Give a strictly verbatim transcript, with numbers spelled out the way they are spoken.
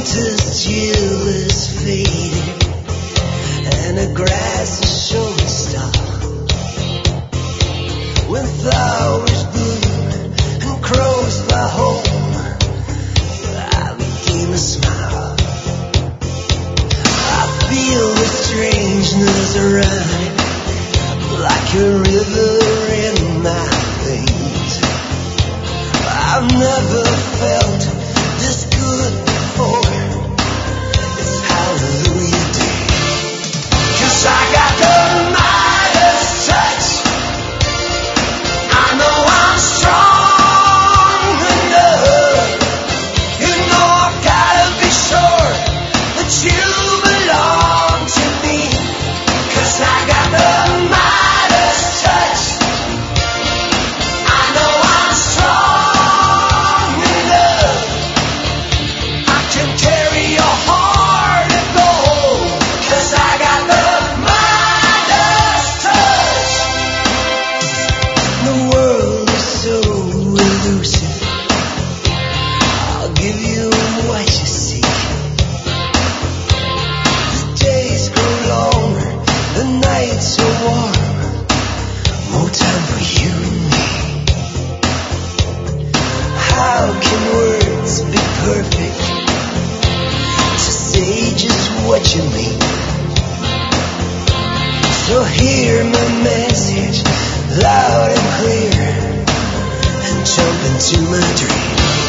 winter's chill is fading, and the grass is showing stock. When flowers bloom and crows fly home, I begin to smile. I feel the strangeness running like a river in my veins. I've never felt this good before. It's Hallelujah Day. 'Cause I got the Midas touch. I know I'm strong enough. You know I've gotta be sure that you belong to me. 'Cause I got the Midas touch. I know I'm strong enough. I can carry your heart of gold. 'Cause I got the Midas touch. The world is so elusive. I'll give you what you seek. The days grow longer, the nights so warm. More time for you and me. How can words be perfect to say just what you mean? So hear my message loud and clear, and jump into my dream.